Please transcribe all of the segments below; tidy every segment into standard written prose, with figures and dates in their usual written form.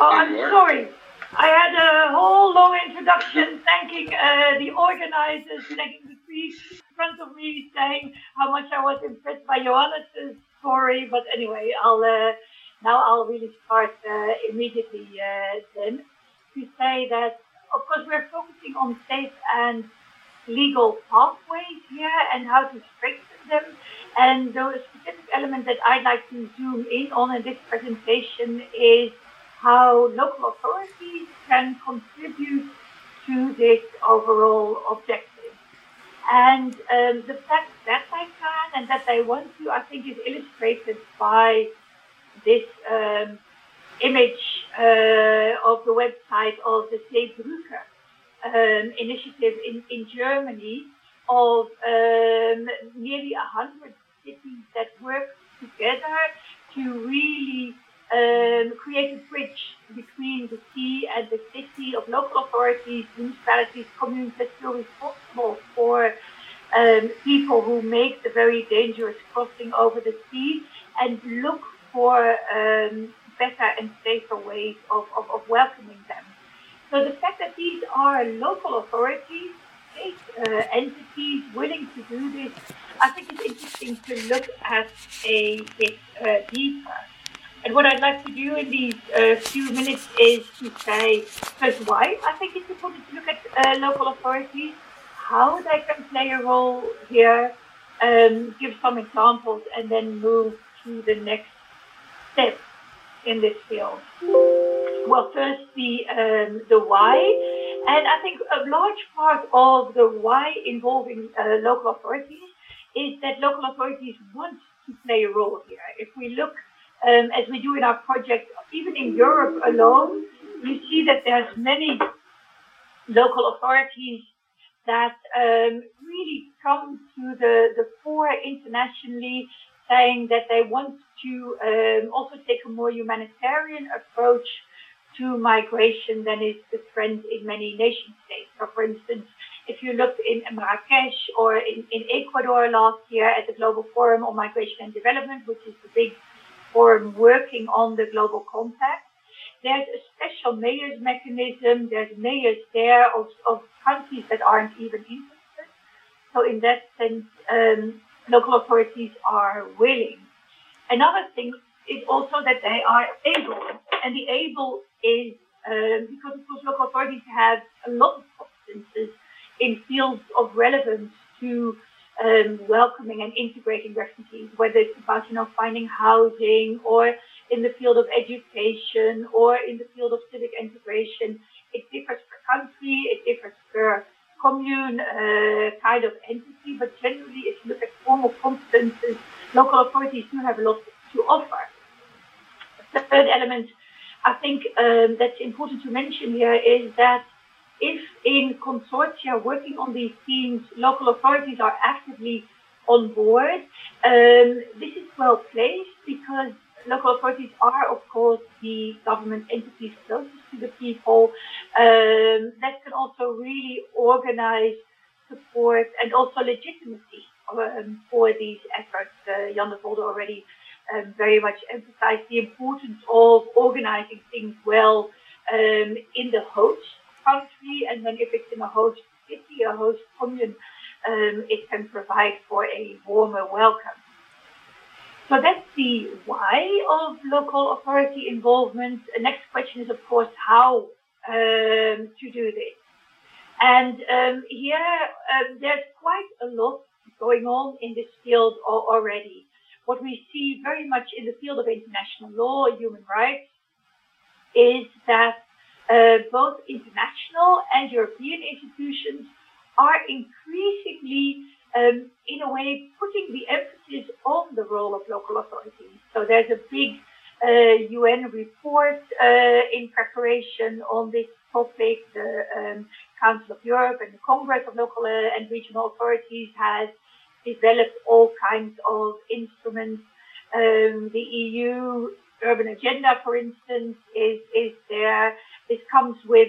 Oh, I'm sorry. I had a whole long introduction thanking the organizers, thanking the three in front of me, saying how much I was impressed by Johannes' story. But anyway, I'll really start immediately then to say that, of course, we're focusing on safe and legal pathways here and how to strengthen them. And the specific element that I'd like to zoom in on in this presentation is how local authorities can contribute to this overall objective. And the fact that they can and that they want to, I think, is illustrated by this image of the website of the Seebrücke initiative in Germany of nearly 100 cities that work together to really create a bridge between the sea and the city, of local authorities, municipalities, communes that feel responsible for people who make the very dangerous crossing over the sea and look for better and safer ways of welcoming them. So the fact that these are local authorities, state entities willing to do this, I think it's interesting to look at a bit deeper. And what I'd like to do in these few minutes is to say first why I think it's important to look at local authorities, how they can play a role here, give some examples, and then move to the next step in this field. Well, first the why, and I think a large part of the why involving local authorities is that local authorities want to play a role here. If we look, as we do in our project, even in Europe alone, you see that there's many local authorities that really come to the fore internationally, saying that they want to also take a more humanitarian approach to migration than is the trend in many nation states. So, for instance, if you looked in Marrakesh or in Ecuador last year at the Global Forum on Migration and Development, which is the big forum working on the Global Compact, there's a special mayors mechanism. There's mayors there of countries that aren't even interested. So in that sense, local authorities are willing. Another thing is also that they are able, and the able is because, of course, local authorities have a lot of competences in fields of relevance to welcoming and integrating refugees, whether it's about, finding housing, or in the field of education, or in the field of civic integration. It differs per country, it differs per commune kind of entity, but generally, if you look at formal competences, local authorities do have a lot to offer. The third element I think that's important to mention here is that if in consortia working on these themes, local authorities are actively on board, this is well placed because local authorities are, of course, the government entities closest to the people that can also really organize support and also legitimacy for these efforts. Jan de Volder already very much emphasized the importance of organizing things well in the host country, and then if it's in a host city, a host commune, it can provide for a warmer welcome. So that's the why of local authority involvement. The next question is, of course, how to do this. And here, there's quite a lot going on in this field already. What we see very much in the field of international law, human rights, is that both international and European institutions are increasingly, in a way, putting the emphasis on the role of local authorities. So there's a big UN report in preparation on this topic. The Council of Europe and the Congress of Local and Regional Authorities has developed all kinds of instruments. The EU Urban Agenda, for instance, is there. This comes with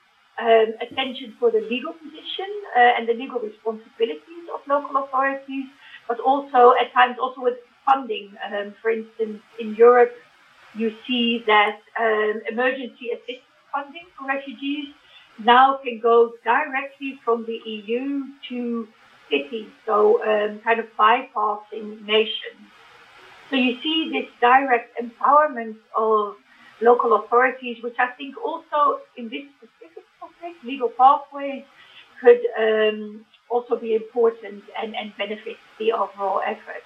attention for the legal position and the legal responsibilities of local authorities, but also at times also with funding. For instance, in Europe, you see that emergency assistance funding for refugees now can go directly from the EU to cities, so kind of bypassing nations. So you see this direct empowerment of local authorities, which I think also in this specific topic, legal pathways, could also be important and benefit the overall effort.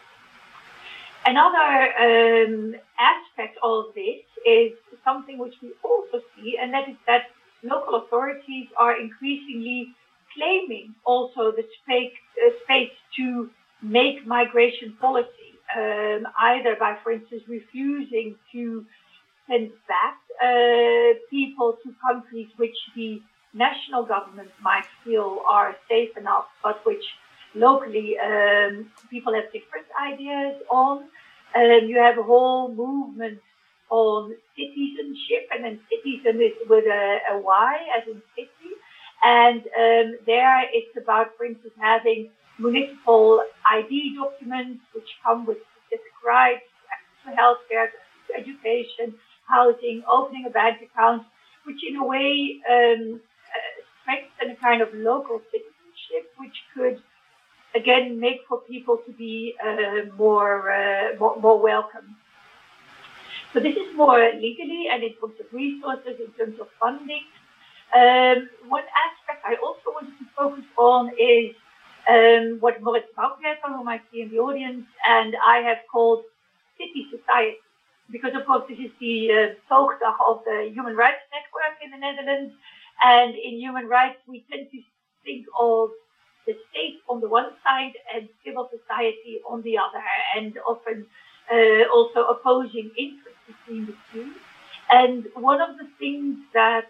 Another aspect of this is something which we also see, and that is that local authorities are increasingly claiming also the space to make migration policy, either by, for instance, refusing to send back people to countries which the national government might feel are safe enough, but which locally people have different ideas on. You have a whole movement on citizenship, and then citizen is with a Y as in city. And there it's about, for instance, having municipal ID documents which come with specific rights, access to healthcare, to education, housing, opening a bank account, which in a way strengthen a kind of local citizenship, which could again make for people to be more welcome. So this is more legally and in terms of resources, in terms of funding. One aspect I also wanted to focus on is what Moritz Baumgärtner, whom I see in the audience, and I have called city society. Because, of course, this is the Zoogdag of the Human Rights Network in the Netherlands. And in human rights, we tend to think of the state on the one side and civil society on the other, and often also opposing interests between the two. And one of the things that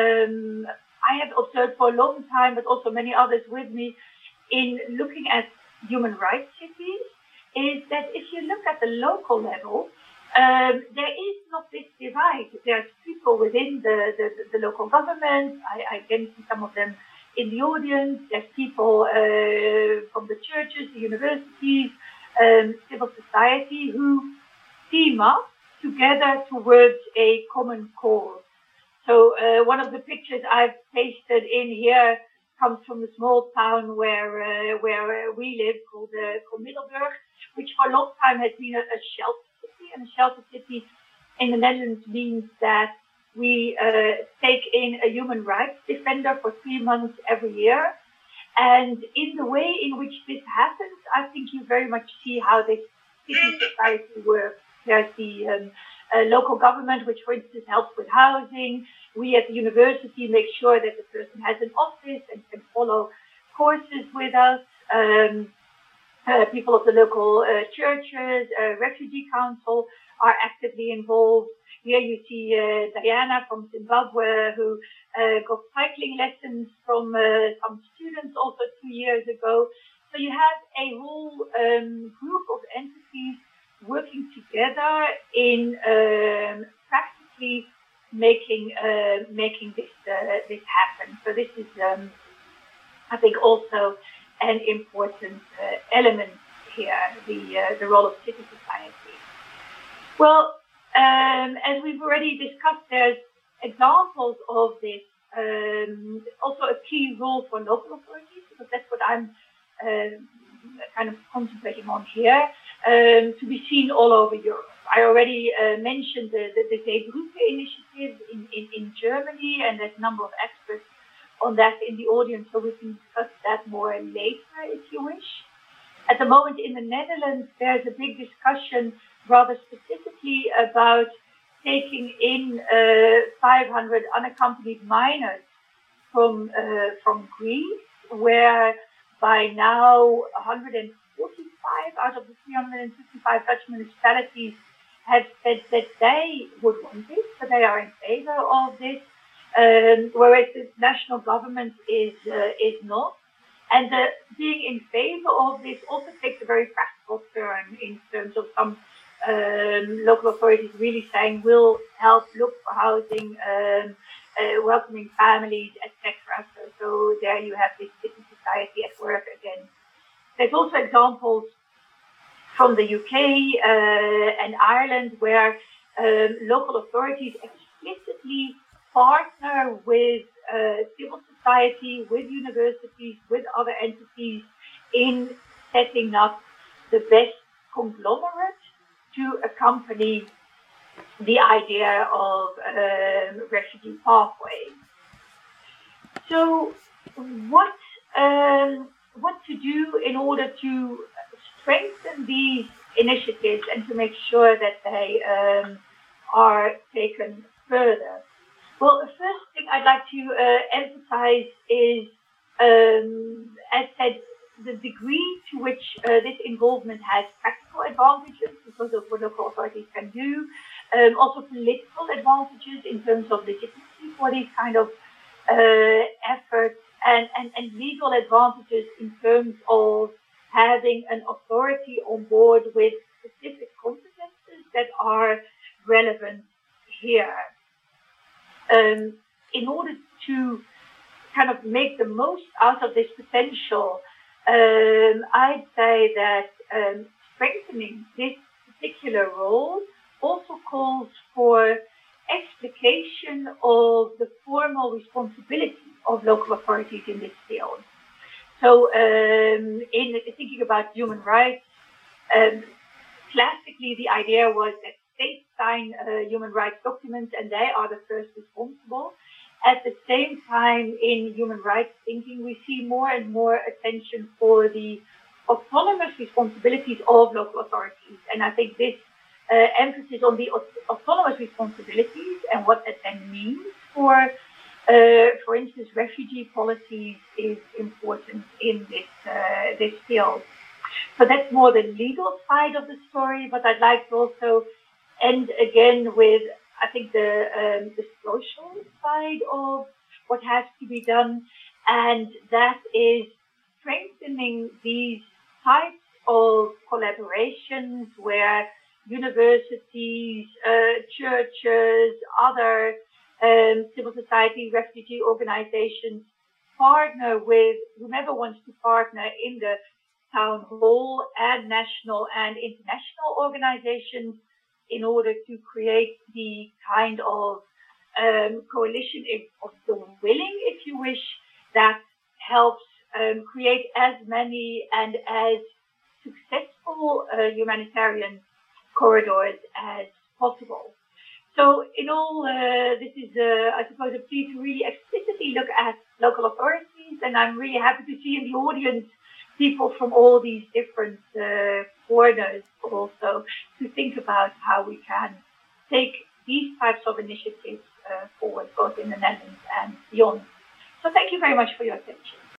I have observed for a long time, but also many others with me, in looking at human rights cities, is that if you look at the local level, there is not this divide. There's people within the local government. I can see some of them in the audience. There's people from the churches, the universities, civil society, who team up together towards a common cause. So one of the pictures I've pasted in here comes from the small town where we live, called Middelburg, which for a long time has been a shelter city. And a shelter city in the Netherlands means that we take in a human rights defender for 3 months every year. And in the way in which this happens, I think you very much see how this city society works. There's the local government, which, for instance, helps with housing. We at the university make sure that the person has an office and can follow courses with us. People of the local churches, refugee council are actively involved. Here you see Diana from Zimbabwe, who got cycling lessons from some students also 2 years ago. So you have a whole group of entities working together in practically making this happen. So this is, I think, also an important element here, the role of civil society. Well, as we've already discussed, there's examples of this. Also a key role for local authorities, because that's what I'm kind of concentrating on here, to be seen all over Europe. I already mentioned the Seebrücke initiative in Germany, and there's a number of experts on that in the audience, so we can discuss that more later if you wish. At the moment in the Netherlands, there's a big discussion rather specifically about taking in 500 unaccompanied minors from Greece, where by now 145 out of the 355 Dutch municipalities have said that they would want this, so they are in favor of this, whereas the national government is not. And being in favor of this also takes a very practical turn in terms of some local authorities really saying we'll help look for housing, welcoming families, etc. So there you have this civil society at work again. There's also examples from the UK and Ireland where local authorities explicitly partner with civil society, with universities, with other entities in setting up the best conglomerate to accompany the idea of refugee pathways. So, what to do in order to strengthen these initiatives and to make sure that they are taken further? Well, the first thing I'd like to emphasize is, as said, the degree to which this involvement has practical advantages because of what local authorities can do, also political advantages in terms of legitimacy for these kind of efforts, and legal advantages in terms of having an authority on board with specific competences that are relevant here. In order to kind of make the most out of this potential, I'd say that strengthening this particular role also calls for explication of the formal responsibility of local authorities in this field. So, in thinking about human rights, classically the idea was that states sign human rights documents and they are the first responsible. At the same time, in human rights thinking, we see more and more attention for the autonomous responsibilities of local authorities. And I think this emphasis on the autonomous responsibilities and what that then means for instance, refugee policies is important in this field. So that's more the legal side of the story, but I'd like to also end again with, I think, the social side of what has to be done, and that is strengthening these types of collaborations where universities, churches, other civil society, refugee organizations partner with whomever wants to partner in the town hall and national and international organizations in order to create the kind of coalition of the willing, if you wish, that helps create as many and as successful humanitarian corridors as possible. So in all, this is, I suppose, a plea to really explicitly look at local authorities, and I'm really happy to see in the audience people from all these different corners also to think about how we can take these types of initiatives forward, both in the Netherlands and beyond. So thank you very much for your attention.